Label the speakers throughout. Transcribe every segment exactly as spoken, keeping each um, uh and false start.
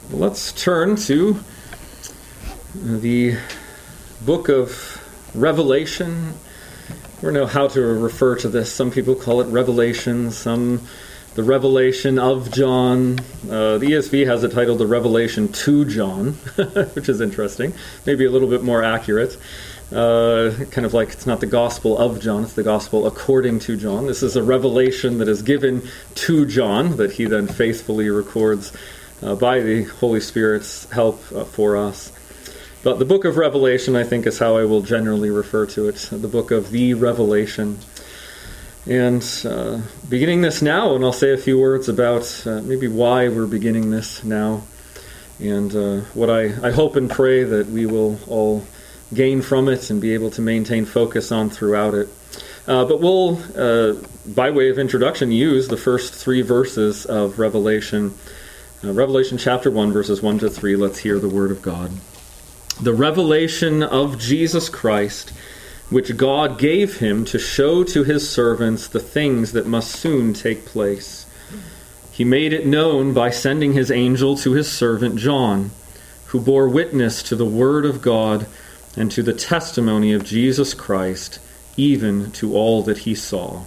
Speaker 1: Let's turn to the book of Revelation. I don't know how to refer to this. Some people call it Revelation, some the Revelation of John. Uh, the E S V has it titled The Revelation to John, which is interesting. Maybe a little bit more accurate. Uh, kind of like it's not the Gospel of John, it's the Gospel according to John. This is a revelation that is given to John that he then faithfully records uh, by the Holy Spirit's help uh, for us. But the book of Revelation, I think, is how I will generally refer to it, the book of the Revelation. And uh, beginning this now, and I'll say a few words about uh, maybe why we're beginning this now, and uh, what I, I hope and pray that we will all gain from it and be able to maintain focus on throughout it. Uh, but we'll, uh, by way of introduction, use the first three verses of Revelation. Uh, Revelation chapter one, verses one to three. Let's hear the word of God. The revelation of Jesus Christ, which God gave him to show to his servants the things that must soon take place. He made it known by sending his angel to his servant John, who bore witness to the word of God and to the testimony of Jesus Christ, even to all that he saw.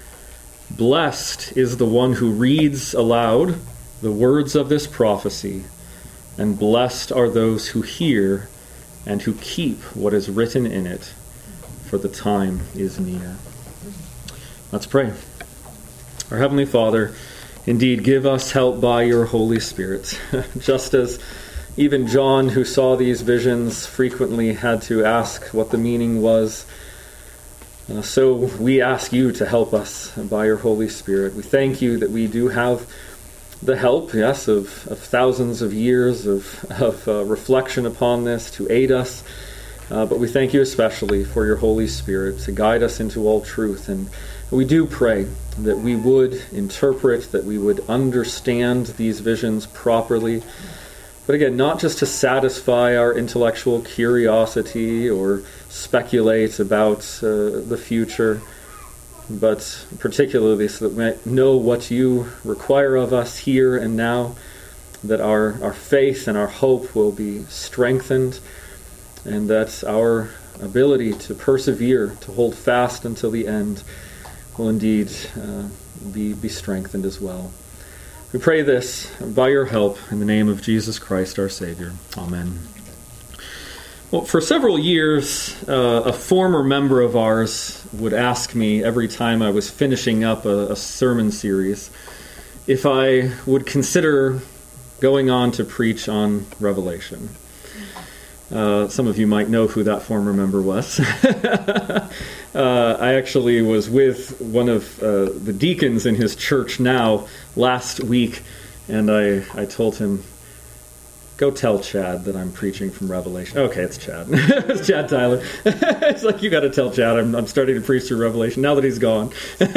Speaker 1: Blessed is the one who reads aloud the words of this prophecy, and blessed are those who hear and who keep what is written in it, for the time is near. Let's pray. Our Heavenly Father, indeed, give us help by your Holy Spirit, just as even John, who saw these visions, frequently had to ask what the meaning was. Uh, so we ask you to help us by your Holy Spirit. We thank you that we do have the help, yes, of, of thousands of years of, of uh, reflection upon this to aid us. Uh, but we thank you especially for your Holy Spirit to guide us into all truth. And we do pray that we would interpret, that we would understand these visions properly. But again, not just to satisfy our intellectual curiosity or speculate about uh, the future, but particularly so that we might know what you require of us here and now, that our, our faith and our hope will be strengthened, and that our ability to persevere, to hold fast until the end, will indeed uh, be, be strengthened as well. We pray this by your help in the name of Jesus Christ, our Savior. Amen. Well, for several years, uh, a former member of ours would ask me every time I was finishing up a, a sermon series if I would consider going on to preach on Revelation. Uh, some of you might know who that former member was. uh, I actually was with one of uh, the deacons in his church now last week, and I, I told him, go tell Chad that I'm preaching from Revelation. Okay, it's Chad. It's Chad Tyler. It's like, you got to tell Chad I'm, I'm starting to preach through Revelation now that he's gone.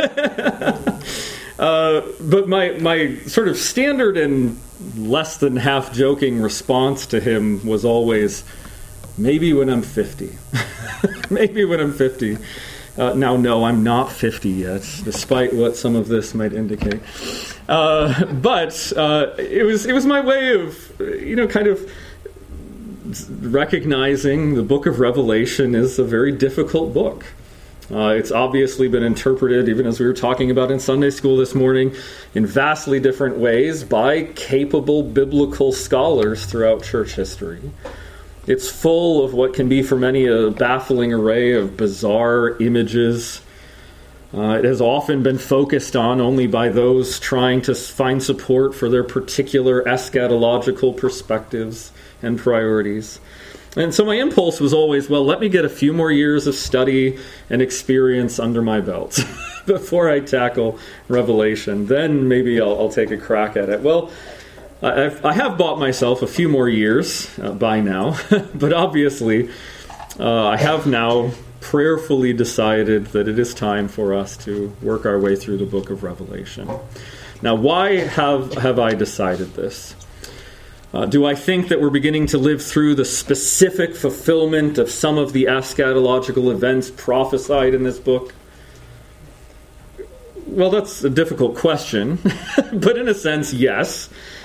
Speaker 1: uh, but my my sort of standard and less than half joking response to him was always, maybe when I'm fifty. Maybe when I'm fifty. Uh, now, no, I'm not fifty yet, despite what some of this might indicate. Uh, but uh, it was it was my way of, you know, kind of recognizing the book of Revelation is a very difficult book. Uh, it's obviously been interpreted, even as we were talking about in Sunday school this morning, in vastly different ways by capable biblical scholars throughout church history. It's full of what can be for many a baffling array of bizarre images. Uh, it has often been focused on only by those trying to find support for their particular eschatological perspectives and priorities. And so my impulse was always, well, let me get a few more years of study and experience under my belt before I tackle Revelation. Then maybe I'll, I'll take a crack at it. Well, I've, I have bought myself a few more years uh, by now, but obviously uh, I have now prayerfully decided that it is time for us to work our way through the book of Revelation. Now, why have, have I decided this? Uh, do I think that we're beginning to live through the specific fulfillment of some of the eschatological events prophesied in this book? Well, that's a difficult question, but in a sense, yes.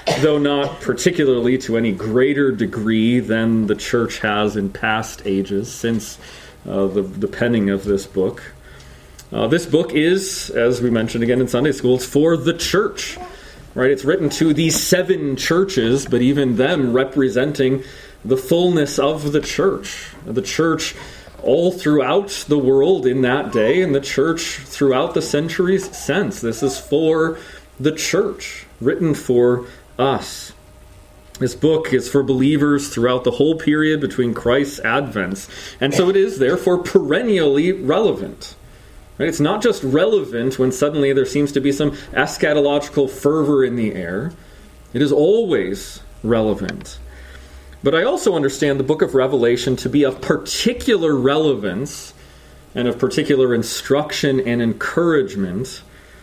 Speaker 1: though not particularly to any greater degree than the church has in past ages since uh, the, the penning of this book. Uh, this book is, as we mentioned again in Sunday school, it's for the church, right? It's written to these seven churches, but even them representing the fullness of the church. The church all throughout the world in that day, and the church throughout the centuries since. This is for the church, written for us. This book is for believers throughout the whole period between Christ's advents, and so it is therefore perennially relevant. Right? It's not just relevant when suddenly there seems to be some eschatological fervor in the air. It is always relevant. But I also understand the book of Revelation to be of particular relevance and of particular instruction and encouragement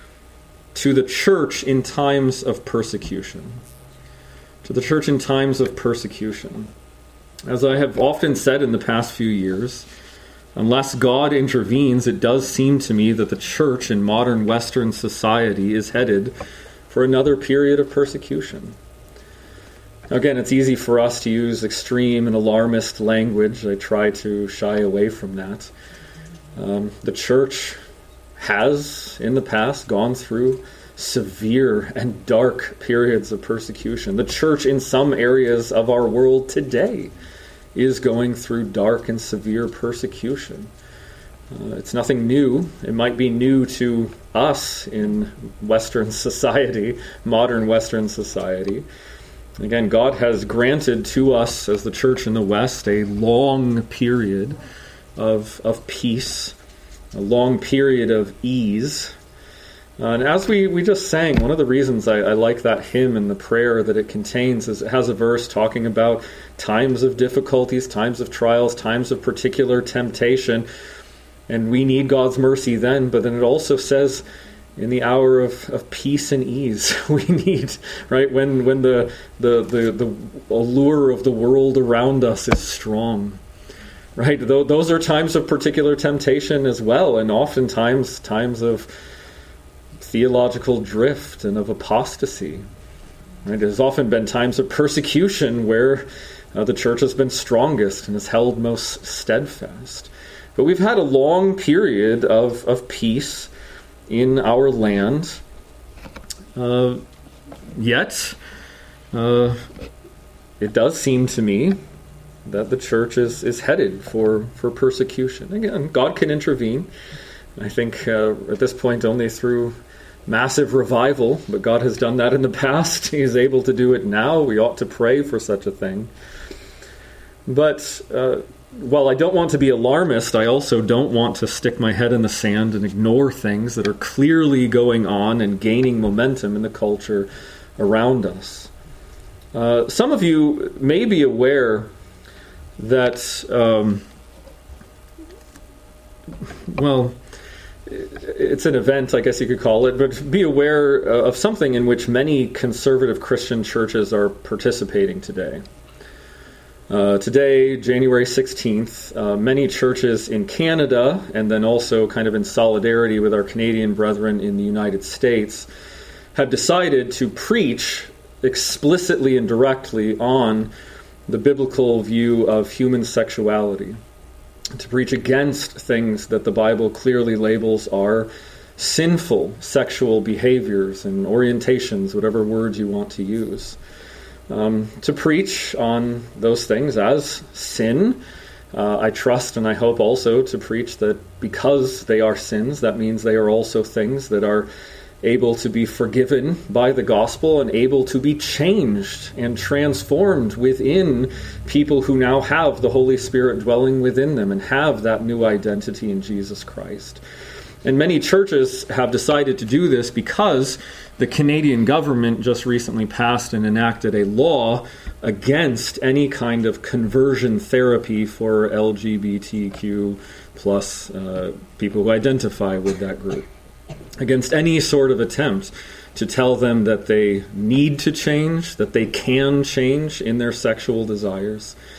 Speaker 1: to the church in times of persecution. To the church in times of persecution. As I have often said in the past few years, unless God intervenes, it does seem to me that the church in modern Western society is headed for another period of persecution. Again, it's easy for us to use extreme and alarmist language. I try to shy away from that. Um, the church has, in the past, gone through severe and dark periods of persecution. The church in some areas of our world today is going through dark and severe persecution. Uh, it's nothing new. It might be new to us in Western society, modern Western society. Again, God has granted to us as the church in the West a long period of, of peace, a long period of ease. Uh, and as we, we just sang, one of the reasons I, I like that hymn and the prayer that it contains is it has a verse talking about times of difficulties, times of trials, times of particular temptation. And we need God's mercy then, but then it also says in the hour of, of peace and ease, we need, right, when when the, the, the, the allure of the world around us is strong. Right? Those are times of particular temptation as well, and oftentimes times of theological drift and of apostasy. Right? There's often been times of persecution where uh, the church has been strongest and has held most steadfast. But we've had a long period of, of peace in our land. Uh, yet, uh, it does seem to me that the church is, is headed for, for persecution. Again, God can intervene. I think uh, at this point only through massive revival, but God has done that in the past. He is able to do it now. We ought to pray for such a thing. But uh, while I don't want to be alarmist, I also don't want to stick my head in the sand and ignore things that are clearly going on and gaining momentum in the culture around us. Uh, some of you may be aware that, um, well, it's an event, I guess you could call it, but be aware of something in which many conservative Christian churches are participating today. Uh, today, January sixteenth, uh, many churches in Canada, and then also kind of in solidarity with our Canadian brethren in the United States, have decided to preach explicitly and directly on the biblical view of human sexuality, to preach against things that the Bible clearly labels are sinful sexual behaviors and orientations, whatever words you want to use. Um, to preach on those things as sin. Uh, I trust and I hope also to preach that because they are sins, that means they are also things that are able to be forgiven by the gospel and able to be changed and transformed within people who now have the Holy Spirit dwelling within them and have that new identity in Jesus Christ. And many churches have decided to do this because the Canadian government just recently passed and enacted a law against any kind of conversion therapy for L G B T Q plus uh, people who identify with that group. Against any sort of attempt to tell them that they need to change, that they can change in their sexual desires.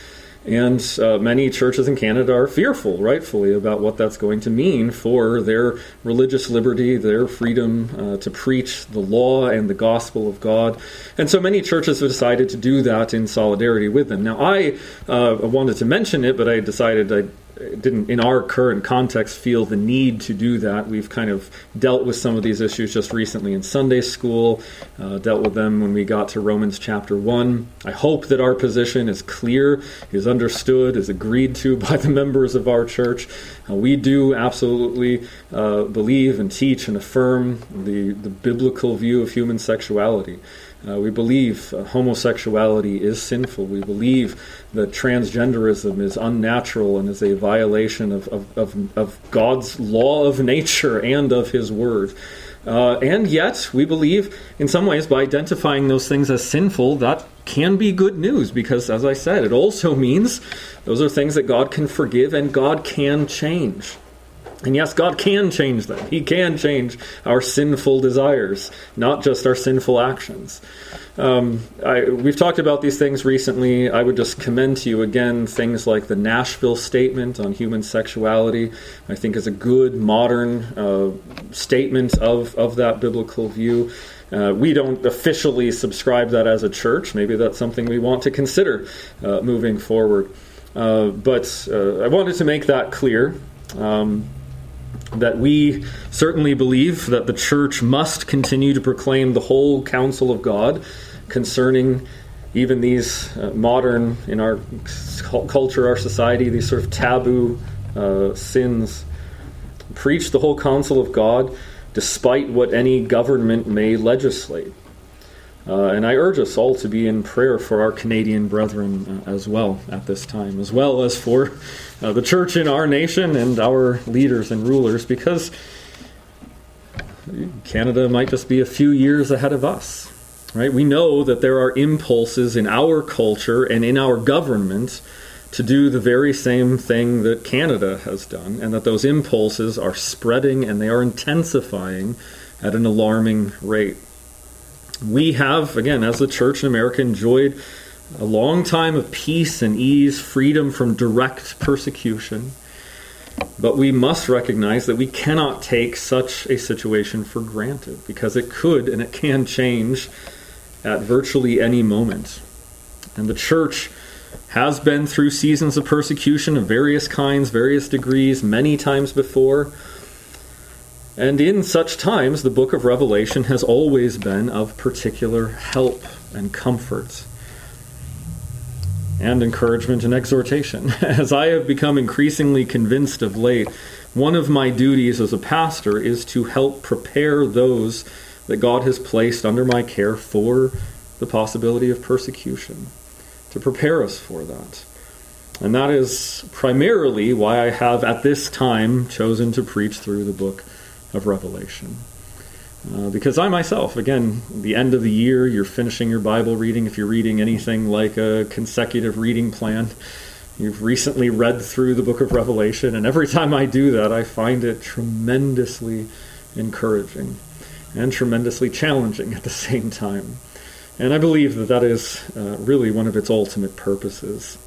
Speaker 1: And uh, many churches in Canada are fearful, rightfully, about what that's going to mean for their religious liberty, their freedom uh, to preach the law and the gospel of God. And so many churches have decided to do that in solidarity with them. Now, I uh, wanted to mention it, but I decided I didn't, in our current context, feel the need to do that. We've kind of dealt with some of these issues just recently in Sunday school, uh, dealt with them when we got to Romans chapter one. I hope that our position is clear, is understood, is agreed to by the members of our church. Uh, we do absolutely uh, believe and teach and affirm the, the biblical view of human sexuality. Uh, we believe uh, homosexuality is sinful. We believe that transgenderism is unnatural and is a violation of, of, of, of God's law of nature and of His Word. Uh, and yet, we believe, in some ways, by identifying those things as sinful, that can be good news, because, as I said, it also means those are things that God can forgive and God can change. And yes, God can change them. He can change our sinful desires, not just our sinful actions. Um, I, we've talked about these things recently. I would just commend to you again things like the Nashville Statement on Human Sexuality. I think is a good modern uh, statement of, of that biblical view. Uh, we don't officially subscribe that as a church. Maybe that's something we want to consider uh, moving forward. Uh, but uh, I wanted to make that clear. Um, that we certainly believe that the church must continue to proclaim the whole counsel of God concerning even these uh, modern, in our culture, our society, these sort of taboo uh, sins. Preach the whole counsel of God despite what any government may legislate. Uh, and I urge us all to be in prayer for our Canadian brethren uh, as well at this time, as well as for uh, the church in our nation and our leaders and rulers, because Canada might just be a few years ahead of us. Right? We know that there are impulses in our culture and in our government to do the very same thing that Canada has done, and that those impulses are spreading and they are intensifying at an alarming rate. We have, again, as the church in America, enjoyed a long time of peace and ease, freedom from direct persecution. But we must recognize that we cannot take such a situation for granted, because it could and it can change at virtually any moment. And the church has been through seasons of persecution of various kinds, various degrees, many times before. And in such times, the book of Revelation has always been of particular help and comfort and encouragement and exhortation. As I have become increasingly convinced of late, one of my duties as a pastor is to help prepare those that God has placed under my care for the possibility of persecution, to prepare us for that. And that is primarily why I have, at this time, chosen to preach through the book of Revelation. Uh, because I myself, again, the end of the year, you're finishing your Bible reading. If you're reading anything like a consecutive reading plan, you've recently read through the book of Revelation, and every time I do that, I find it tremendously encouraging and tremendously challenging at the same time. And I believe that that is uh, really one of its ultimate purposes.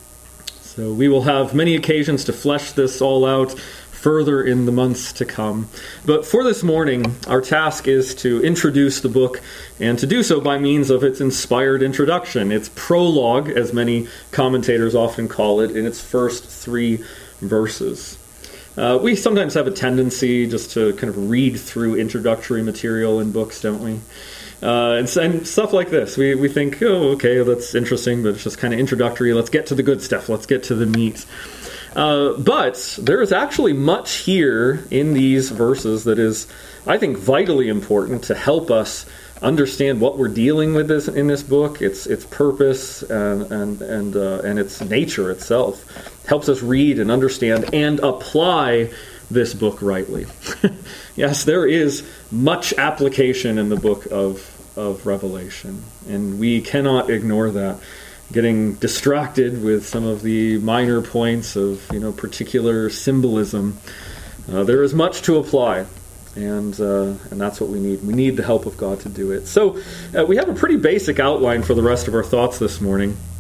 Speaker 1: So we will have many occasions to flesh this all out further in the months to come. But for this morning, our task is to introduce the book, and to do so by means of its inspired introduction, its prologue, as many commentators often call it, in its first three verses. Uh, we sometimes have a tendency just to kind of read through introductory material in books, don't we? Uh, and, and stuff like this. We, we think, oh, okay, that's interesting, but it's just kind of introductory. Let's get to the good stuff. Let's get to the meat. Uh, but there is actually much here in these verses that is, I think, vitally important to help us understand what we're dealing with this in this book, its its purpose and and and, uh, and its nature itself. Helps us read and understand and apply this book rightly. Yes, there is much application in the book of of Revelation, and we cannot ignore that. Getting distracted with some of the minor points of, you know, particular symbolism. Uh, there is much to apply, and uh, and that's what we need. We need the help of God to do it. So uh, we have a pretty basic outline for the rest of our thoughts this morning.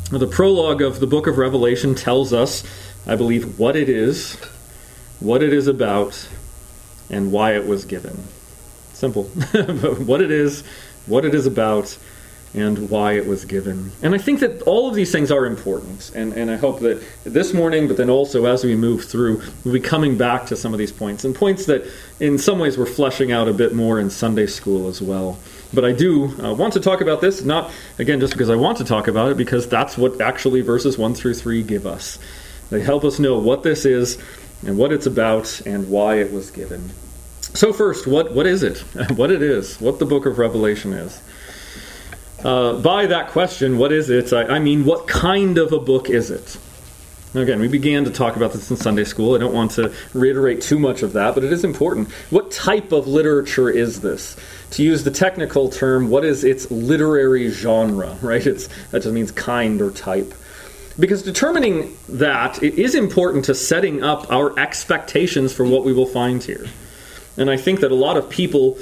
Speaker 1: The prologue of the book of Revelation tells us, I believe, what it is, what it is about, and why it was given. Simple. What it is, what it is about, and why it was given. And I think that all of these things are important. And, and I hope that this morning, but then also as we move through, we'll be coming back to some of these points. And points that in some ways we're fleshing out a bit more in Sunday school as well. But I do uh, want to talk about this, not, again, just because I want to talk about it, because that's what actually verses one through three give us. They help us know what this is, and what it's about, and why it was given. So first, what what is it? What it is, what the book of Revelation is. Uh, by that question, what is it? I, I mean, what kind of a book is it? Again, we began to talk about this in Sunday school. I don't want to reiterate too much of that, but it is important. What type of literature is this? To use the technical term, what is its literary genre, right? It's, that just means kind or type. Because determining that, it is important to setting up our expectations for what we will find here. And I think that a lot of people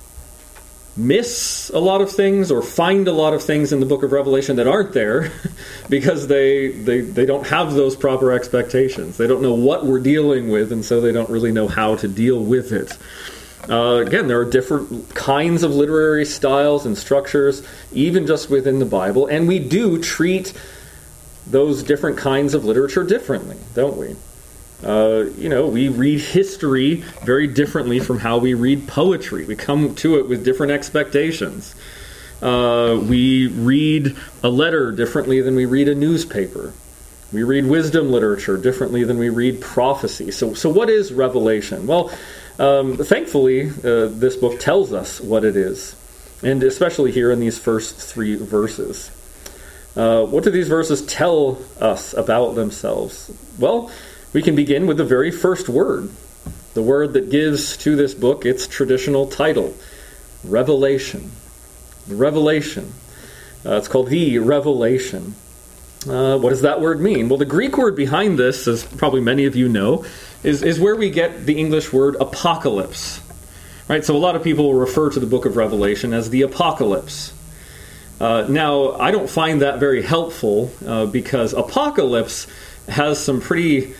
Speaker 1: miss a lot of things or find a lot of things in the book of Revelation that aren't there because they, they they don't have those proper expectations. They don't know what we're dealing with, and so they don't really know how to deal with it. Uh, again, there are different kinds of literary styles and structures, even just within the Bible, and we do treat those different kinds of literature differently, don't we? Uh, you know, we read history very differently from how we read poetry. We come to it with different expectations. Uh, we read a letter differently than we read a newspaper. We read wisdom literature differently than we read prophecy. So, so what is Revelation? Well, um, thankfully, uh, this book tells us what it is, and especially here in these first three verses. Uh, what do these verses tell us about themselves? Well, we can begin with the very first word, the word that gives to this book its traditional title, Revelation. The Revelation. Uh, it's called the Revelation. Uh, what does that word mean? Well, the Greek word behind this, as probably many of you know, is, is where we get the English word apocalypse. Right? So a lot of people will refer to the book of Revelation as the apocalypse. Uh, now, I don't find that very helpful uh, because apocalypse has some pretty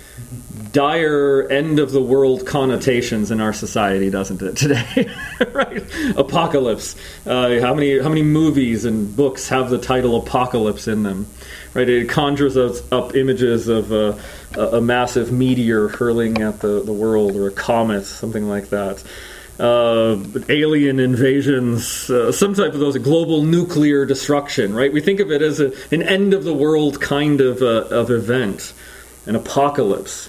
Speaker 1: dire end-of-the-world connotations in our society, doesn't it, today? Right? Apocalypse. Uh, how many how many movies and books have the title Apocalypse in them? Right? It conjures us up images of a, a massive meteor hurling at the, the world, or a comet, something like that. Uh, alien invasions, uh, some type of those, global nuclear destruction, right? We think of it as a, an end-of-the-world kind of uh, of event, an apocalypse.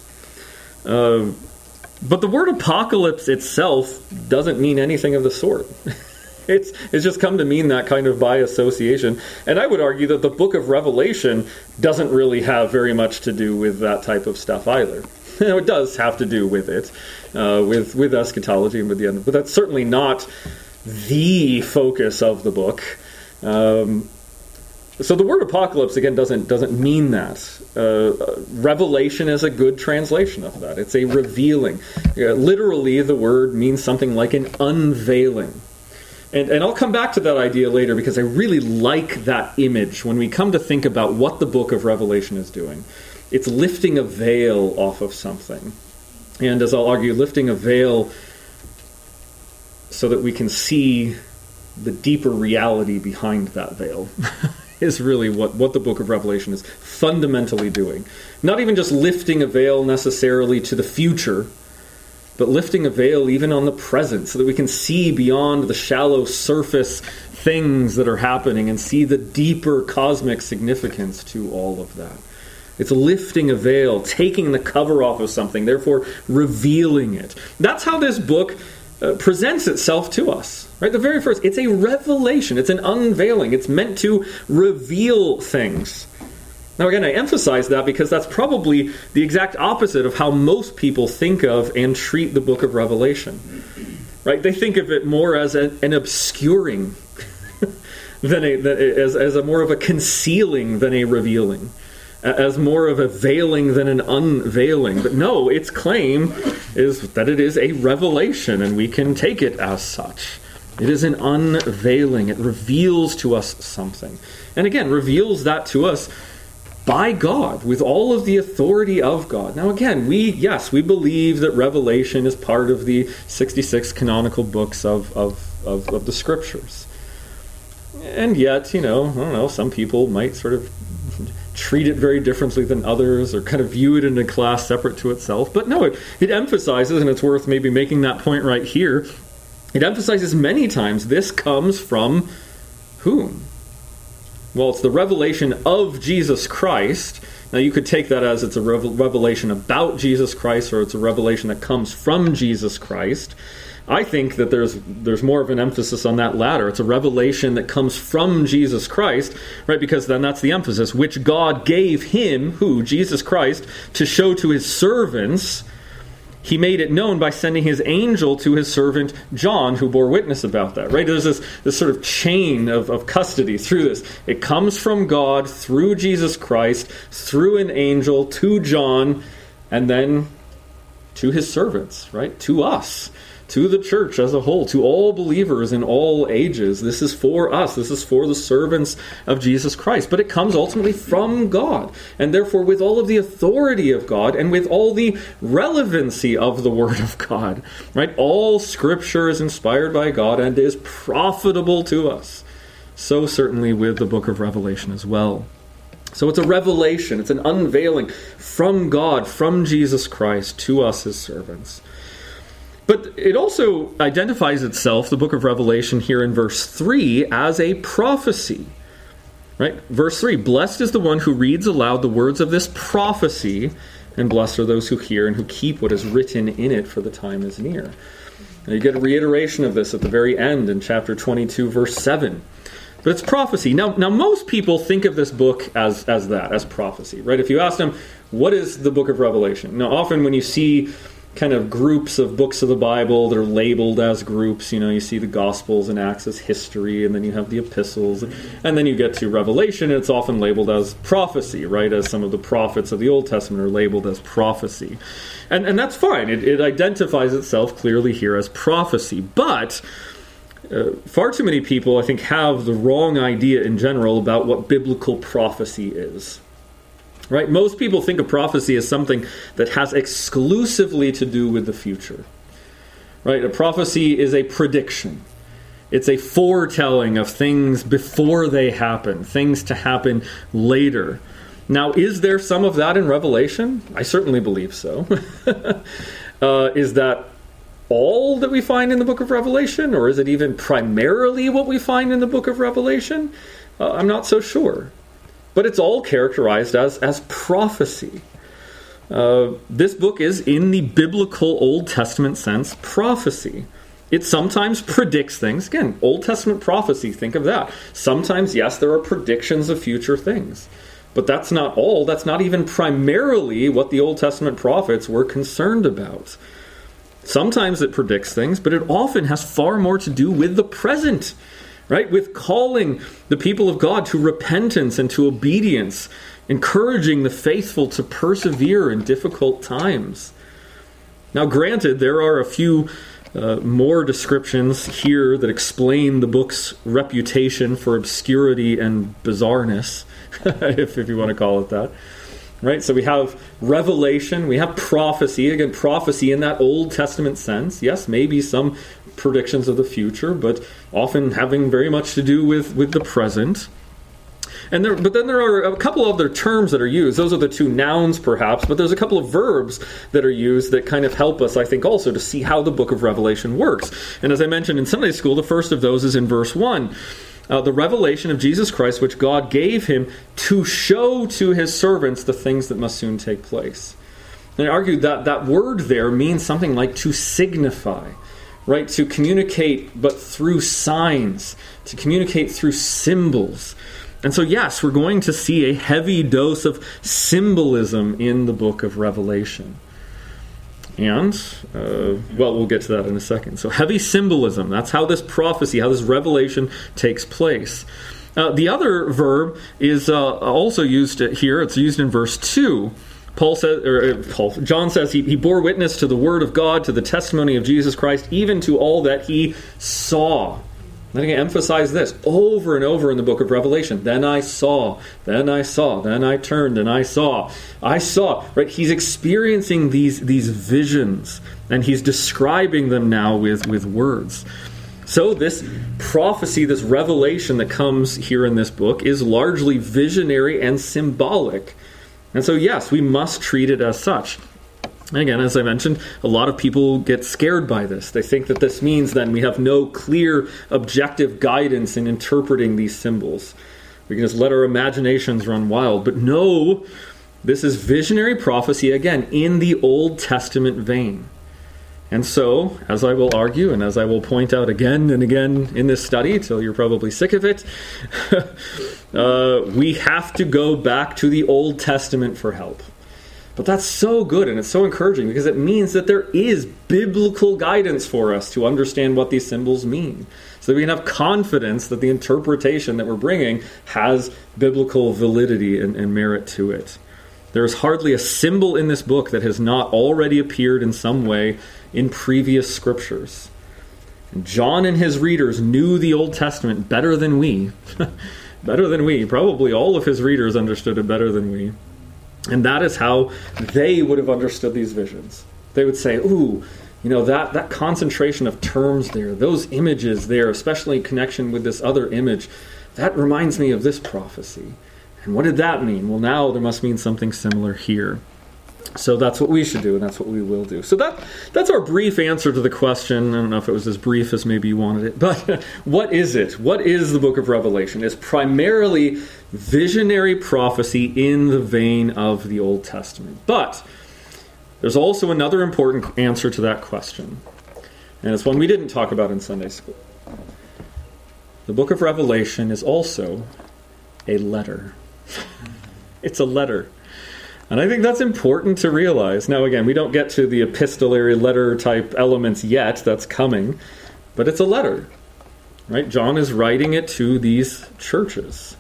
Speaker 1: Uh, but the word apocalypse itself doesn't mean anything of the sort. it's it's just come to mean that kind of by association. And I would argue that the book of Revelation doesn't really have very much to do with that type of stuff either. It does have to do with it, uh, with with eschatology and with the end, but that's certainly not the focus of the book. Um, so the word apocalypse again doesn't doesn't mean that. Uh, Revelation is a good translation of that. It's a revealing. Uh, literally, the word means something like an unveiling. And, and I'll come back to that idea later because I really like that image when we come to think about what the book of Revelation is doing. It's lifting a veil off of something. And as I'll argue, lifting a veil so that we can see the deeper reality behind that veil is really what, what the book of Revelation is fundamentally doing. Not even just lifting a veil necessarily to the future, but lifting a veil even on the present so that we can see beyond the shallow surface things that are happening and see the deeper cosmic significance to all of that. It's lifting a veil, taking the cover off of something, therefore revealing it. That's how this book uh, presents itself to us. Right? The very first, it's a revelation. It's an unveiling. It's meant to reveal things. Now again, I emphasize that because that's probably the exact opposite of how most people think of and treat the book of Revelation. Right? They think of it more as a, an obscuring, than a, than, as, as a more of a concealing than a revealing. As more of a veiling than an unveiling. But no, its claim is that it is a revelation, and we can take it as such. It is an unveiling. It reveals to us something. And again, reveals that to us by God, with all of the authority of God. Now again, we, yes, we believe that Revelation is part of the sixty-six canonical books of, of, of, of the Scriptures. And yet, you know, I don't know, some people might sort of treat it very differently than others, or kind of view it in a class separate to itself. But no, it, it emphasizes, and it's worth maybe making that point right here, it emphasizes many times this comes from whom? Well, it's the revelation of Jesus Christ. Now, you could take that as it's a revelation about Jesus Christ, or it's a revelation that comes from Jesus Christ. I think that there's there's more of an emphasis on that latter. It's a revelation that comes from Jesus Christ, right? Because then that's the emphasis, which God gave him, who? Jesus Christ, to show to his servants. He made it known by sending his angel to his servant John, who bore witness about that, right? There's this, this sort of chain of, of custody through this. It comes from God, through Jesus Christ, through an angel, to John, and then to his servants, right? To us. To the church as a whole, to all believers in all ages. This is for us. This is for the servants of Jesus Christ. But it comes ultimately from God, and therefore with all of the authority of God and with all the relevancy of the Word of God. Right? All Scripture is inspired by God and is profitable to us. So certainly with the book of Revelation as well. So it's a revelation. It's an unveiling from God, from Jesus Christ, to us, his servants. But it also identifies itself, the book of Revelation here in verse three, as a prophecy. Right? Verse three, blessed is the one who reads aloud the words of this prophecy, and blessed are those who hear and who keep what is written in it, for the time is near. Now you get a reiteration of this at the very end in chapter twenty-two, verse seven. But it's prophecy. Now, now most people think of this book as, as that, as prophecy. Right? If you ask them, what is the book of Revelation? Now often when you see kind of groups of books of the Bible that are labeled as groups. You know, you see the Gospels and Acts as history, and then you have the epistles, and then you get to Revelation, and it's often labeled as prophecy, right? As some of the prophets of the Old Testament are labeled as prophecy. And and that's fine. It, it identifies itself clearly here as prophecy. But uh, far too many people, I think, have the wrong idea in general about what biblical prophecy is. Right? Most people think of prophecy as something that has exclusively to do with the future. Right? A prophecy is a prediction. It's a foretelling of things before they happen, things to happen later. Now, is there some of that in Revelation? I certainly believe so. uh, is that all that we find in the book of Revelation? Or is it even primarily what we find in the book of Revelation? Uh, I'm not so sure. But it's all characterized as, as prophecy. Uh, this book is, in the biblical Old Testament sense, prophecy. It sometimes predicts things. Again, Old Testament prophecy, think of that. Sometimes, yes, there are predictions of future things. But that's not all. That's not even primarily what the Old Testament prophets were concerned about. Sometimes it predicts things, but it often has far more to do with the present. Right? With calling the people of God to repentance and to obedience, encouraging the faithful to persevere in difficult times. Now, granted, there are a few uh, more descriptions here that explain the book's reputation for obscurity and bizarreness, if, if you want to call it that. Right? So we have revelation, we have prophecy, again, prophecy in that Old Testament sense. Yes, maybe some predictions of the future, but often having very much to do with, with the present. And there, but then there are a couple other terms that are used. Those are the two nouns, perhaps, but there's a couple of verbs that are used that kind of help us, I think, also to see how the book of Revelation works. And as I mentioned in Sunday school, the first of those is in verse one. Uh, the revelation of Jesus Christ, which God gave him to show to his servants the things that must soon take place. And I argued that that word there means something like to signify. Right, to communicate, but through signs, to communicate through symbols. And so, yes, we're going to see a heavy dose of symbolism in the book of Revelation. And, uh, well, we'll get to that in a second. So, heavy symbolism, that's how this prophecy, how this revelation takes place. Uh, the other verb is uh, also used here. It's used in verse two. Paul says, or Paul, John says he, he bore witness to the word of God, to the testimony of Jesus Christ, even to all that he saw. Let me emphasize this over and over in the book of Revelation. Then I saw, then I saw, then I turned and I saw. I saw, right? He's experiencing these, these visions, and he's describing them now with, with words. So this prophecy, this revelation that comes here in this book is largely visionary and symbolic. And so, yes, we must treat it as such. And again, as I mentioned, a lot of people get scared by this. They think that this means then we have no clear, objective guidance in interpreting these symbols. We can just let our imaginations run wild. But no, this is visionary prophecy, again, in the Old Testament vein. And so, as I will argue, and as I will point out again and again in this study, till you're probably sick of it, uh, we have to go back to the Old Testament for help. But that's so good and it's so encouraging because it means that there is biblical guidance for us to understand what these symbols mean. So that we can have confidence that the interpretation that we're bringing has biblical validity and, and merit to it. There is hardly a symbol in this book that has not already appeared in some way in previous scriptures. And John and his readers knew the Old Testament better than we. better than we. Probably all of his readers understood it better than we. And that is how they would have understood these visions. They would say, ooh, you know, that, that concentration of terms there, those images there, especially in connection with this other image, that reminds me of this prophecy. And what did that mean? Well, now there must mean something similar here. So that's what we should do, and that's what we will do. So that that's our brief answer to the question. I don't know if it was as brief as maybe you wanted it, but what is it? What is the book of Revelation? It's primarily visionary prophecy in the vein of the Old Testament. But there's also another important answer to that question, and it's one we didn't talk about in Sunday school. The book of Revelation is also a letter. It's a letter. And I think that's important to realize. Now, again, we don't get to the epistolary letter type elements yet. That's coming. But it's a letter. Right? John is writing it to these churches.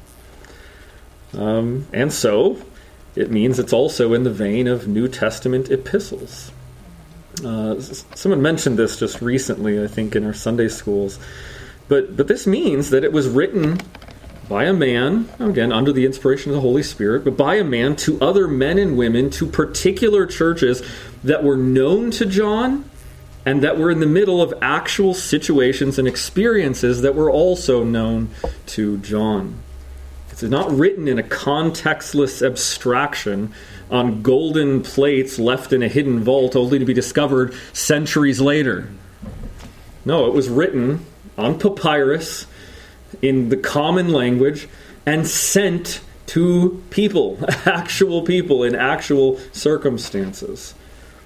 Speaker 1: Um, and so, it means it's also in the vein of New Testament epistles. Uh, someone mentioned this just recently, I think, in our Sunday schools. But, but this means that it was written by a man, again, under the inspiration of the Holy Spirit, but by a man to other men and women, to particular churches that were known to John and that were in the middle of actual situations and experiences that were also known to John. It's not written in a contextless abstraction on golden plates left in a hidden vault only to be discovered centuries later. No, it was written on papyrus in the common language and sent to people, actual people in actual circumstances.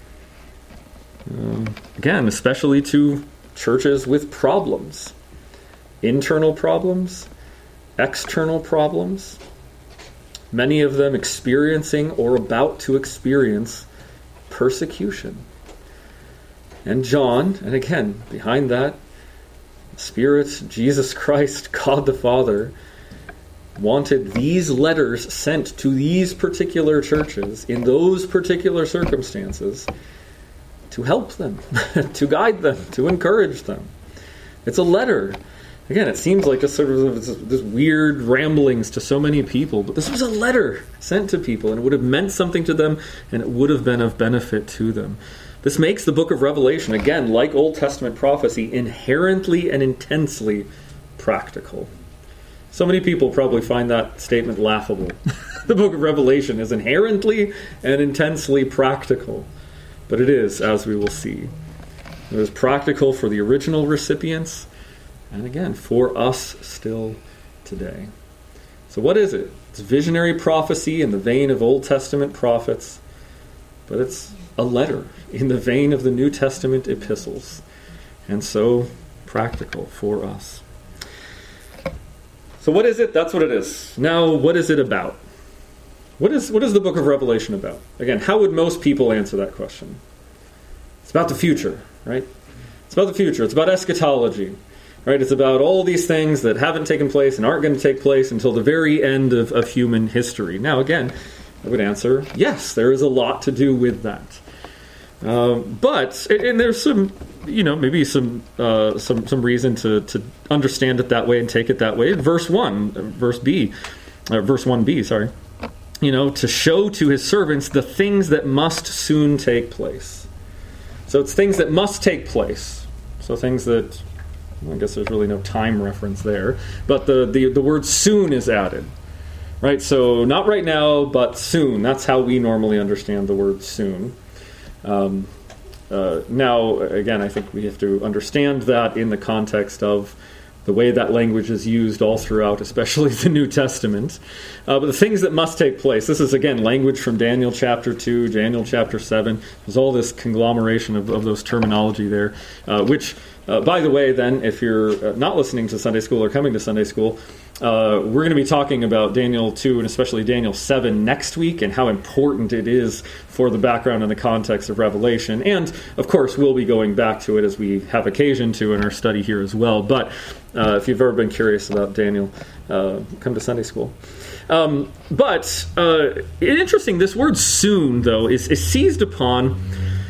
Speaker 1: Um, again, especially to churches with problems. Internal problems, external problems. Many of them experiencing or about to experience persecution. And John, and again, behind that, Spirit, Jesus Christ, God the Father, wanted these letters sent to these particular churches in those particular circumstances to help them, to guide them, to encourage them. It's a letter. Again, it seems like just sort of this, this weird ramblings to so many people, but this was a letter sent to people, and it would have meant something to them, and it would have been of benefit to them. This makes the book of Revelation, again, like Old Testament prophecy, inherently and intensely practical. So many people probably find that statement laughable. The book of Revelation is inherently and intensely practical. But it is, as we will see. It was practical for the original recipients, and again, for us still today. So what is it? It's visionary prophecy in the vein of Old Testament prophets, but it's a letter in the vein of the New Testament epistles, and so practical for us. So what is it? That's what it is. Now, what is it about? What is what is the book of Revelation about? Again, how would most people answer that question? It's about the future, right? It's about the future. It's about eschatology, right? It's about all these things that haven't taken place and aren't going to take place until the very end of, of human history. Now, again, I would answer, yes, there is a lot to do with that. Um, but and there's some, you know, maybe some uh, some some reason to, to understand it that way and take it that way. Verse one, verse B, uh, verse one B, sorry. You know, to show to his servants the things that must soon take place. So it's things that must take place. So things that, well, I guess there's really no time reference there, but the, the, the word soon is added. Right? So not right now, but soon. That's how we normally understand the word soon. Um, uh, now, again, I think we have to understand that in the context of the way that language is used all throughout, especially the New Testament. Uh, but the things that must take place, this is, again, language from Daniel chapter two, Daniel chapter seven. There's all this conglomeration of, of those terminology there, uh, which, uh, by the way, then, if you're not listening to Sunday school or coming to Sunday school, Uh, we're going to be talking about Daniel two and especially Daniel seven next week and how important it is for the background and the context of Revelation. And, of course, we'll be going back to it as we have occasion to in our study here as well. But uh, if you've ever been curious about Daniel, uh, come to Sunday school. Um, but uh, interesting, this word soon, though, is, is seized upon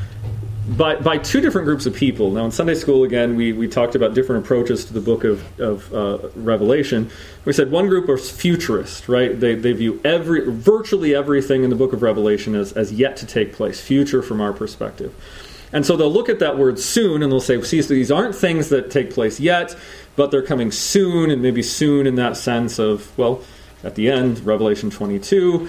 Speaker 1: By, by two different groups of people. Now, in Sunday school, again, we, we talked about different approaches to the book of, of uh, Revelation. We said one group are futurists, right? They they view every virtually everything in the book of Revelation as, as yet to take place, future from our perspective. And so they'll look at that word soon, and they'll say, see, so these aren't things that take place yet, but they're coming soon, and maybe soon in that sense of, well, at the end, Revelation twenty-two,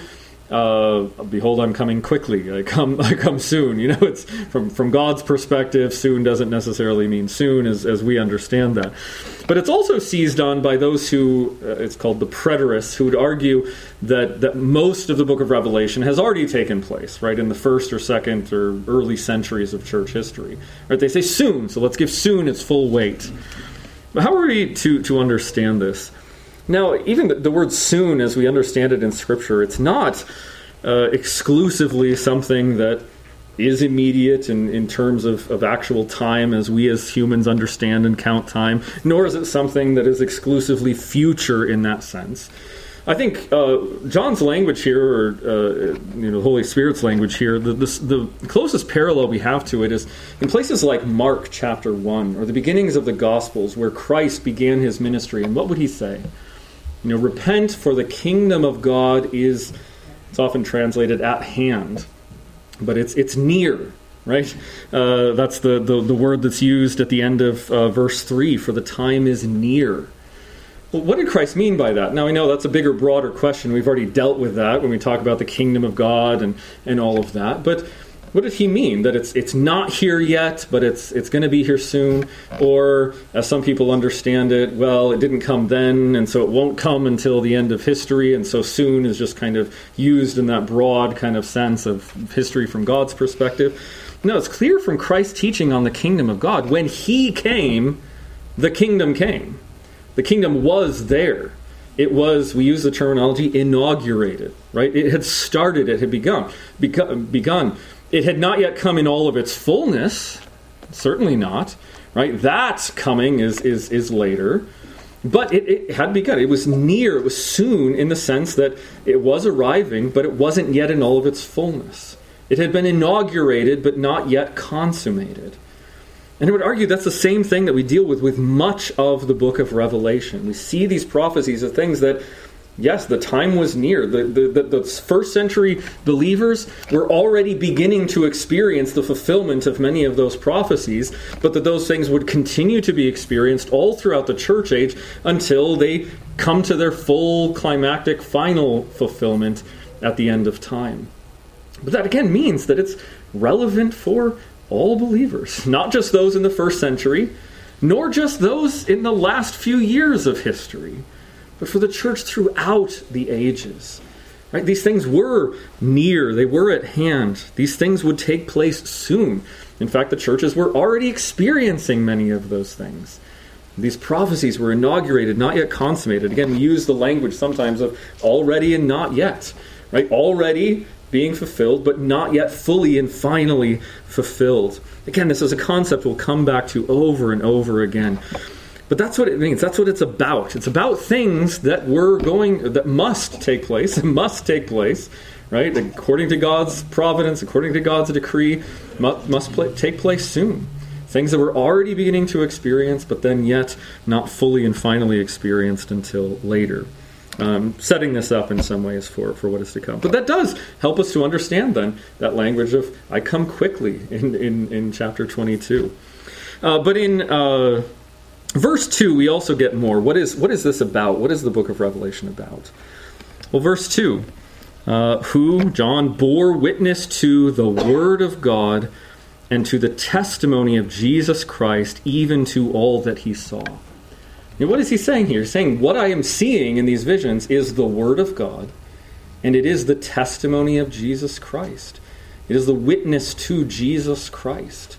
Speaker 1: Uh, behold, I'm coming quickly. I come, I come soon. You know, it's from from God's perspective. Soon doesn't necessarily mean soon, as as we understand that. But it's also seized on by those who uh, it's called the preterists, who would argue that that most of the book of Revelation has already taken place, right, in the first or second or early centuries of church history. Right? They say soon, so let's give soon its full weight. But how are we to to understand this? Now, even the, the word soon, as we understand it in Scripture, it's not uh, exclusively something that is immediate in, in terms of, of actual time as we as humans understand and count time, nor is it something that is exclusively future in that sense. I think uh, John's language here, or uh, you know, the Holy Spirit's language here, the, the, the closest parallel we have to it is in places like Mark chapter one, or the beginnings of the Gospels, where Christ began his ministry. And what would he say? You know, repent, for the kingdom of God is, it's often translated at hand, but it's it's near, right? Uh, that's the, the, the word that's used at the end of uh, verse three, for the time is near. Well, what did Christ mean by that? Now, I know that's a bigger, broader question. We've already dealt with that when we talk about the kingdom of God and, and all of that, but what did he mean? That it's it's not here yet, but it's it's going to be here soon? Or, as some people understand it, well, it didn't come then, and so it won't come until the end of history, and so soon is just kind of used in that broad kind of sense of history from God's perspective. No, it's clear from Christ's teaching on the kingdom of God. When he came, the kingdom came. The kingdom was there. It was, we use the terminology, inaugurated, right? It had started, it had begun. Begun. begun. It had not yet come in all of its fullness, certainly not, right? That coming is is is later, but it, it had begun. It was near, it was soon, in the sense that it was arriving, but it wasn't yet in all of its fullness. It had been inaugurated, but not yet consummated. And I would argue that's the same thing that we deal with with much of the book of Revelation. We see these prophecies of things that, yes, the time was near. The, the, the, the first century believers were already beginning to experience the fulfillment of many of those prophecies, but that those things would continue to be experienced all throughout the church age until they come to their full climactic final fulfillment at the end of time. But that again means that it's relevant for all believers, not just those in the first century, nor just those in the last few years of history, but for the church throughout the ages. Right? These things were near, they were at hand. These things would take place soon. In fact, the churches were already experiencing many of those things. These prophecies were inaugurated, not yet consummated. Again, we use the language sometimes of already and not yet. Right? Already being fulfilled, but not yet fully and finally fulfilled. Again, this is a concept we'll come back to over and over again. But that's what it means. That's what it's about. It's about things that were going, that must take place, must take place, right? According to God's providence, according to God's decree, must, must play, take place soon. Things that we're already beginning to experience, but then yet not fully and finally experienced until later. Um, setting this up in some ways for, for what is to come. But that does help us to understand then that language of I come quickly in, in, in chapter twenty-two. Uh, but in uh, verse two, we also get more. What is what is this about? What is the book of Revelation about? Well, verse two, uh, who, John, bore witness to the word of God and to the testimony of Jesus Christ, even to all that he saw. Now, what is he saying here? He's saying what I am seeing in these visions is the word of God, and it is the testimony of Jesus Christ. It is the witness to Jesus Christ.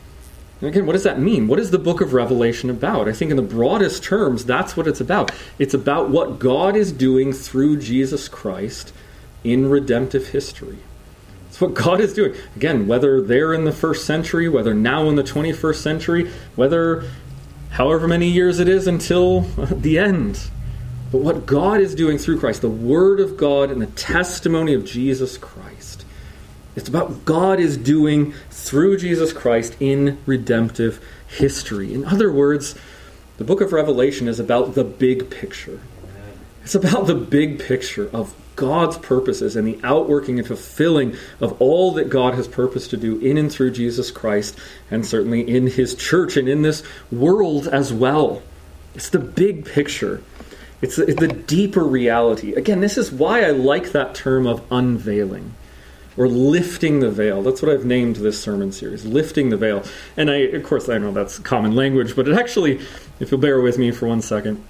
Speaker 1: And again, what does that mean? What is the book of Revelation about? I think in the broadest terms, that's what it's about. It's about what God is doing through Jesus Christ in redemptive history. It's what God is doing. Again, whether they're in the first century, whether now in the twenty-first century, whether however many years it is until the end. But what God is doing through Christ, the Word of God and the testimony of Jesus Christ. It's about what God is doing through Jesus Christ in redemptive history. In other words, the book of Revelation is about the big picture. It's about the big picture of God's purposes and the outworking and fulfilling of all that God has purposed to do in and through Jesus Christ, and certainly in his church and in this world as well. It's the big picture. It's the, it's the deeper reality. Again, this is why I like that term of unveiling or lifting the veil. That's what I've named this sermon series, lifting the veil. And I, of course, I know that's common language, but it actually, if you'll bear with me for one second,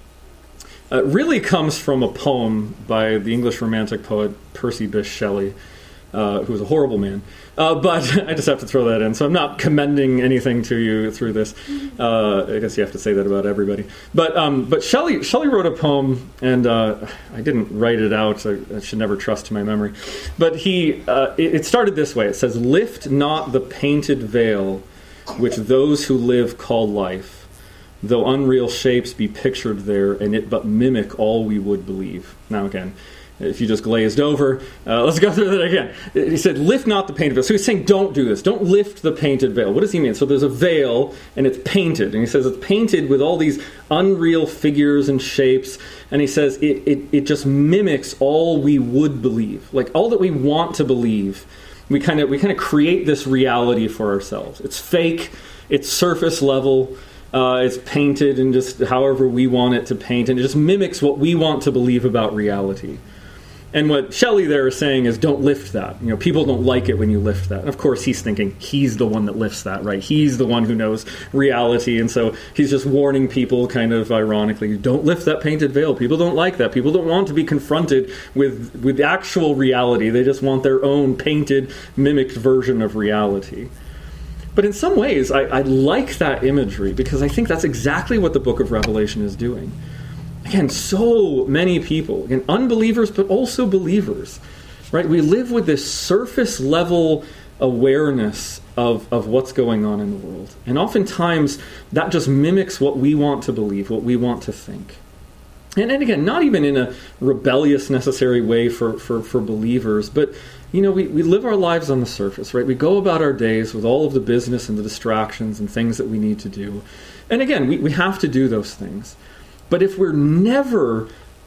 Speaker 1: Uh, really comes from a poem by the English Romantic poet Percy Bysshe Shelley, uh, who was a horrible man. Uh, but I just have to throw that in. So I'm not commending anything to you through this. Uh, I guess you have to say that about everybody. But um, but Shelley Shelley wrote a poem, and uh, I didn't write it out. So I should never trust to my memory. But he uh, it, it started this way. It says, "Lift not the painted veil which those who live call life, though unreal shapes be pictured there, and it but mimic all we would believe." Now again, if you just glazed over, uh, let's go through that again. He said, lift not the painted veil. So he's saying, don't do this. Don't lift the painted veil. What does he mean? So there's a veil, and it's painted. And he says it's painted with all these unreal figures and shapes. And he says it, it, it just mimics all we would believe. Like all that we want to believe. We kind of we kind of create this reality for ourselves. It's fake. It's surface level. Uh, it's painted in just however we want it to paint, and it just mimics what we want to believe about reality. And what Shelley there is saying is, don't lift that. You know, people don't like it when you lift that. And of course, he's thinking he's the one that lifts that, right? He's the one who knows reality, and so he's just warning people, kind of ironically, don't lift that painted veil. People don't like that. People don't want to be confronted with with actual reality. They just want their own painted, mimicked version of reality. But in some ways, I, I like that imagery because I think that's exactly what the book of Revelation is doing. Again, so many people, again, unbelievers, but also believers, right? We live with this surface level awareness of, of what's going on in the world. And oftentimes, that just mimics what we want to believe, what we want to think. And, and again, not even in a rebellious, necessary way for, for, for believers, but you know, we, we live our lives on the surface, right? We go about our days with all of the business and the distractions and things that we need to do. And again, we, we have to do those things. But if we're never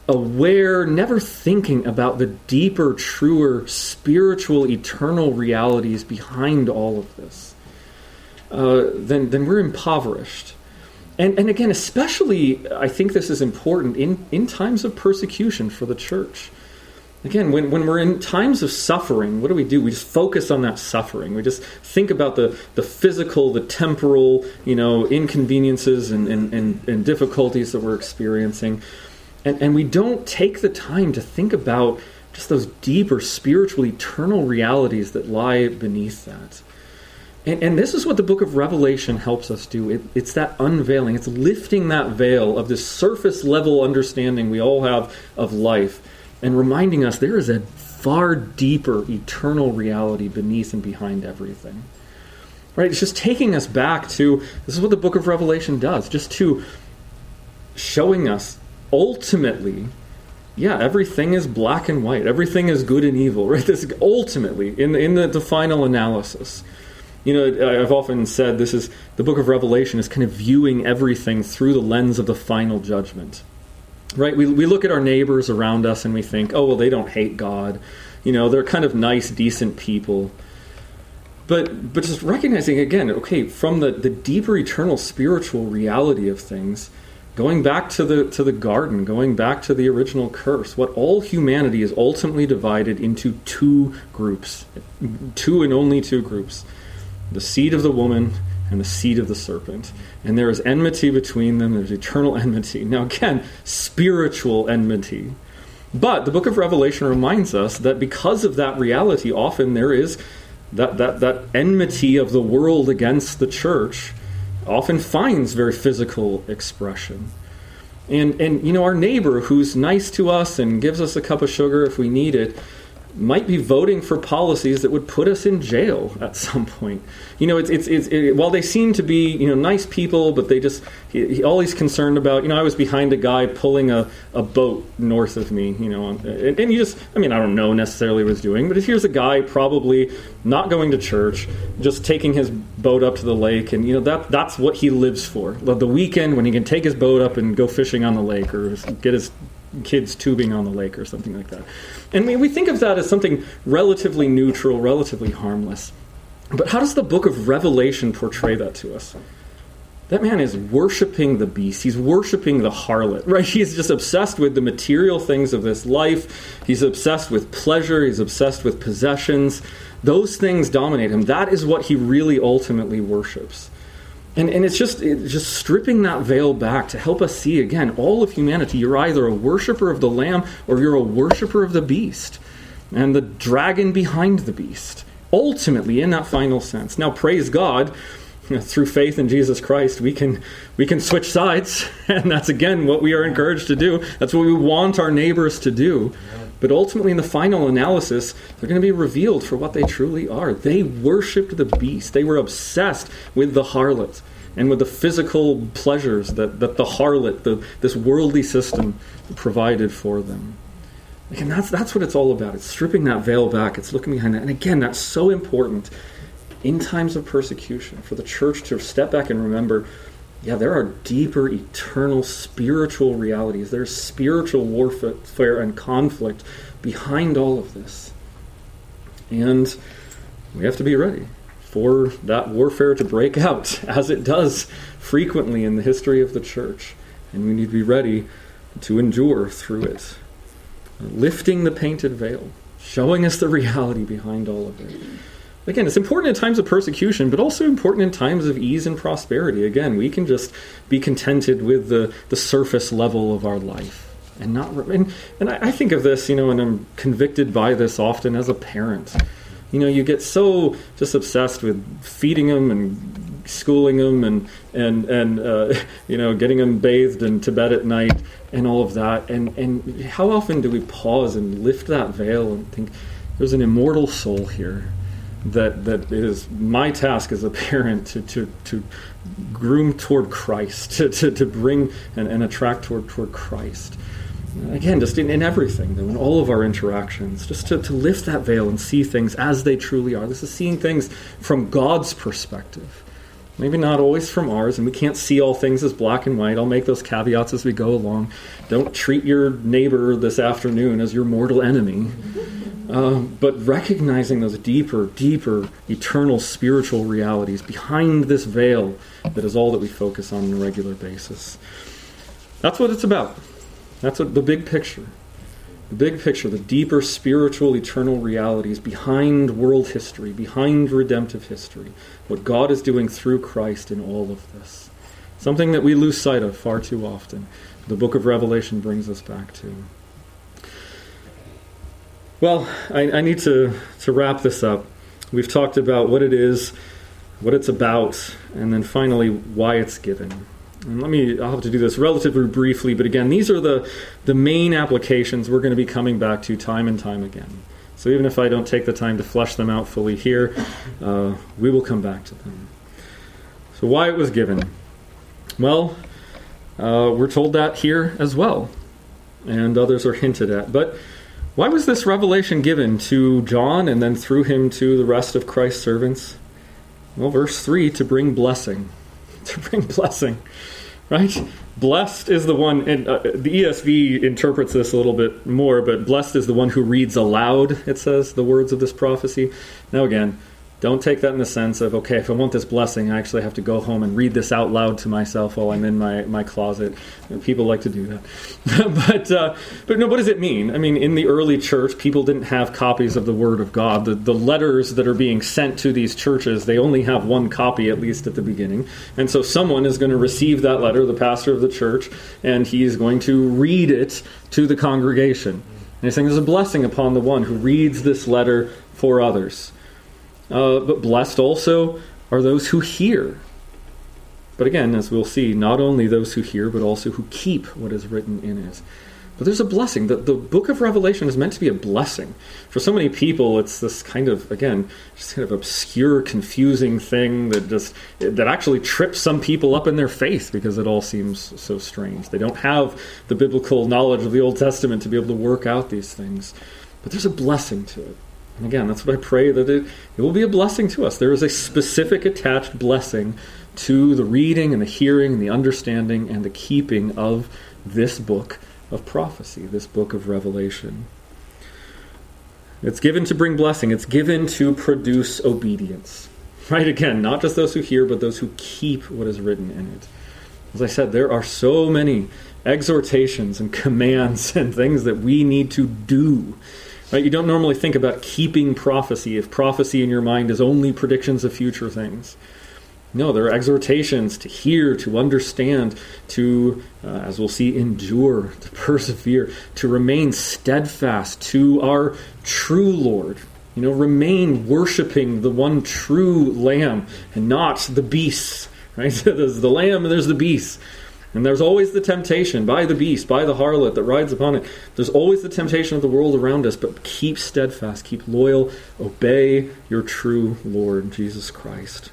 Speaker 1: aware, never thinking about the deeper, truer, spiritual, eternal realities behind all of this, uh, then, then we're impoverished. And, and again, especially, I think this is important in, in times of persecution for the church. Again, when, when we're in times of suffering, what do we do? We just focus on that suffering. We just think about the, the physical, the temporal, you know, inconveniences and, and, and, and difficulties that we're experiencing. And, and we don't take the time to think about just those deeper spiritual, eternal realities that lie beneath that. And, and this is what the book of Revelation helps us do. It, it's that unveiling. It's lifting that veil of this surface level understanding we all have of life, and reminding us there is a far deeper eternal reality beneath and behind everything. Right? It's just taking us back to, this is what the book of Revelation does, just to showing us ultimately, yeah, everything is black and white. Everything is good and evil, right? This ultimately, in the, in the, the final analysis. You know, I've often said this is, the book of Revelation is kind of viewing everything through the lens of the final judgment. Right? We we look at our neighbors around us and we think, oh, well, they don't hate God. You know, they're kind of nice, decent people. But but just recognizing, again, okay, from the, the deeper eternal spiritual reality of things, going back to the to the garden, going back to the original curse, what all humanity is ultimately divided into two groups, two and only two groups, the seed of the woman and the seed of the serpent. And there is enmity between them, there's eternal enmity. Now again, spiritual enmity. But the book of Revelation reminds us that because of that reality, often there is that that, that enmity of the world against the church often finds very physical expression. And, and you know, our neighbor who's nice to us and gives us a cup of sugar if we need it might be voting for policies that would put us in jail at some point. You know, it's it's, it's it, while they seem to be, you know, nice people, but they just he, he, all he's concerned about. You know, I was behind a guy pulling a, a boat north of me. You know, and, and you just, I mean, I don't know necessarily what he's doing, but here's a guy probably not going to church, just taking his boat up to the lake, and you know that that's what he lives for. The weekend when he can take his boat up and go fishing on the lake or get his kids tubing on the lake or something like that. And we, we think of that as something relatively neutral, relatively harmless. But how does the book of Revelation portray that to us? That man is worshiping the beast. He's worshiping the harlot, right? He's just obsessed with the material things of this life. He's obsessed with pleasure. He's obsessed with possessions. Those things dominate him. That is what he really ultimately worships. And and it's just it's just stripping that veil back to help us see, again, all of humanity. You're either a worshiper of the Lamb or you're a worshiper of the beast and the dragon behind the beast, ultimately in that final sense. Now, praise God, you know, through faith in Jesus Christ, we can we can switch sides, and that's, again, what we are encouraged to do. That's what we want our neighbors to do. But ultimately, in the final analysis, they're going to be revealed for what they truly are. They worshipped the beast. They were obsessed with the harlot and with the physical pleasures that, that the harlot, the, this worldly system, provided for them. And that's, that's what it's all about. It's stripping that veil back. It's looking behind that. And again, that's so important in times of persecution for the church to step back and remember, yeah, there are deeper, eternal, spiritual realities. There's spiritual warfare and conflict behind all of this. And we have to be ready for that warfare to break out, as it does frequently in the history of the church. And we need to be ready to endure through it. Lifting the painted veil, showing us the reality behind all of it. Again, it's important in times of persecution, but also important in times of ease and prosperity. Again, we can just be contented with the, the surface level of our life. And not and, and I, I think of this, you know, and I'm convicted by this often as a parent. You know, you get so just obsessed with feeding them and schooling them and, and, and uh, you know, getting them bathed and to bed at night and all of that. And, and how often do we pause and lift that veil and think, there's an immortal soul here that that it is my task as a parent to to, to groom toward Christ, to, to, to bring and, and attract toward, toward Christ. Again, just in, in everything, though, in all of our interactions, just to, to lift that veil and see things as they truly are. This is seeing things from God's perspective. Maybe not always from ours, and we can't see all things as black and white. I'll make those caveats as we go along. Don't treat your neighbor this afternoon as your mortal enemy. Uh, but recognizing those deeper, deeper, eternal spiritual realities behind this veil that is all that we focus on on a regular basis. That's what it's about. That's what the big picture. The big picture, the deeper spiritual, eternal realities behind world history, behind redemptive history, what God is doing through Christ in all of this. Something that we lose sight of far too often. The book of Revelation brings us back to. Well, I, I need to, to wrap this up. We've talked about what it is, what it's about, and then finally why it's given. And let me, I'll have to do this relatively briefly, but again, these are the, the main applications we're going to be coming back to time and time again. So even if I don't take the time to flesh them out fully here, uh, we will come back to them. So why it was given. Well, Uh, we're told that here as well, and others are hinted at. But why was this revelation given to John and then through him to the rest of Christ's servants? Well, verse three, to bring blessing. To bring blessing, right? Blessed is the one, and uh, the E S V interprets this a little bit more, but blessed is the one who reads aloud, it says, the words of this prophecy. Now again, don't take that in the sense of, okay, if I want this blessing, I actually have to go home and read this out loud to myself while I'm in my, my closet. People like to do that. but uh, but no, what does it mean? I mean, in the early church, people didn't have copies of the Word of God. The, the letters that are being sent to these churches, they only have one copy, at least at the beginning. And so someone is going to receive that letter, the pastor of the church, and he is going to read it to the congregation. And he's saying there's a blessing upon the one who reads this letter for others. Uh, but blessed also are those who hear. But again, as we'll see, not only those who hear, but also who keep what is written in it. But there's a blessing. The, the book of Revelation is meant to be a blessing. For so many people, it's this kind of, again, just kind of obscure, confusing thing that just that actually trips some people up in their faith because it all seems so strange. They don't have the biblical knowledge of the Old Testament to be able to work out these things. But there's a blessing to it. And again, that's what I pray, that it, it will be a blessing to us. There is a specific attached blessing to the reading and the hearing and the understanding and the keeping of this book of prophecy, this book of Revelation. It's given to bring blessing. It's given to produce obedience. Right? Again, not just those who hear, but those who keep what is written in it. As I said, there are so many exhortations and commands and things that we need to do. Right? You don't normally think about keeping prophecy if prophecy in your mind is only predictions of future things. No, there are exhortations to hear, to understand, to, uh, as we'll see, endure, to persevere, to remain steadfast to our true Lord. You know, remain worshiping the one true Lamb and not the beasts. Right? There's the Lamb and there's the beast. And there's always the temptation by the beast, by the harlot that rides upon it. There's always the temptation of the world around us, but keep steadfast, keep loyal, obey your true Lord, Jesus Christ.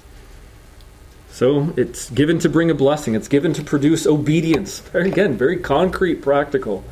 Speaker 1: So it's given to bring a blessing. It's given to produce obedience. Very, again, very concrete, practical.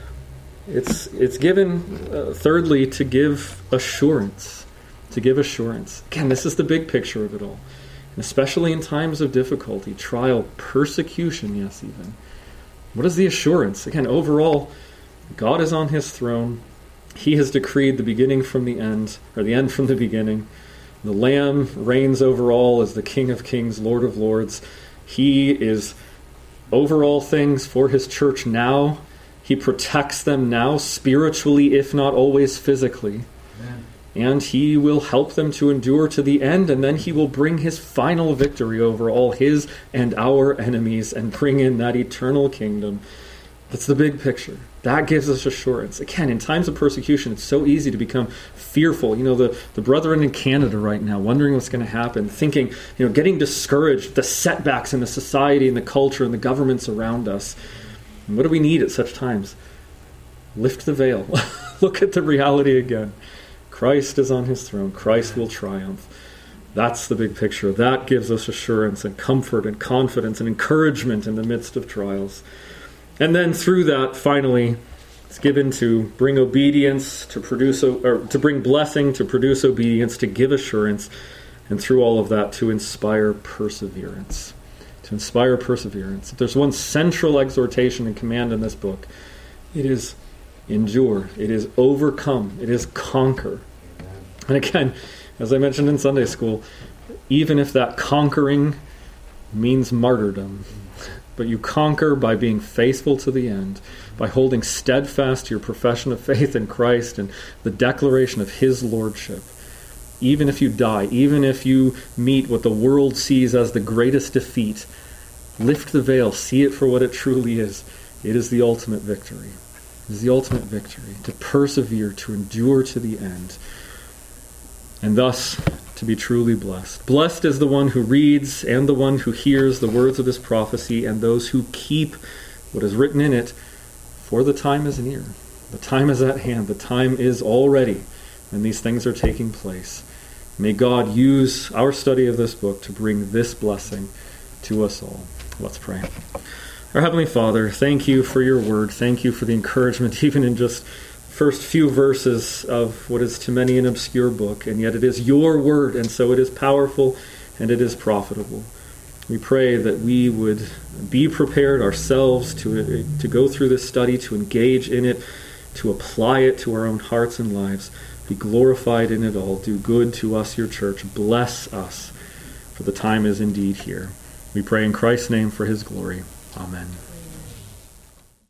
Speaker 1: It's it's given, uh, thirdly, to give assurance. To give assurance. Again, this is the big picture of it all. And especially in times of difficulty, trial, persecution, yes, even. What is the assurance? Again, overall, God is on his throne. He has decreed the beginning from the end, or the end from the beginning. The Lamb reigns over all as the King of Kings, Lord of Lords. He is over all things for his church now. He protects them now, spiritually, if not always physically. Amen. And he will help them to endure to the end, and then he will bring his final victory over all his and our enemies and bring in that eternal kingdom. That's the big picture. That gives us assurance. Again, in times of persecution, it's so easy to become fearful. You know, the, the brethren in Canada right now, wondering what's going to happen, thinking, you know, getting discouraged, the setbacks in the society and the culture and the governments around us. And what do we need at such times? Lift the veil. Look at the reality again. Christ is on his throne. Christ will triumph. That's the big picture. That gives us assurance and comfort and confidence and encouragement in the midst of trials. And then through that, finally, it's given to bring obedience, to produce, or to bring blessing, to produce obedience, to give assurance, and through all of that, to inspire perseverance. To inspire perseverance. If there's one central exhortation and command in this book, it is endure. It is overcome. It is conquer. And again, as I mentioned in Sunday school, even if that conquering means martyrdom, but you conquer by being faithful to the end, by holding steadfast to your profession of faith in Christ and the declaration of his lordship. Even if you die, even if you meet what the world sees as the greatest defeat, lift the veil, see it for what it truly is. It is the ultimate victory. It is the ultimate victory, to persevere, to endure to the end, and thus to be truly blessed. Blessed is the one who reads and the one who hears the words of this prophecy and those who keep what is written in it, for the time is near. The time is at hand. The time is already when these things are taking place. May God use our study of this book to bring this blessing to us all. Let's pray. Our Heavenly Father, thank you for your word. Thank you for the encouragement, even in just first few verses of what is to many an obscure book, and yet it is your word, and so it is powerful and it is profitable. We pray that we would be prepared ourselves to, to go through this study, to engage in it, to apply it to our own hearts and lives, be glorified in it all, do good to us, your church, bless us, for the time is indeed here. We pray in Christ's name for his glory. Amen.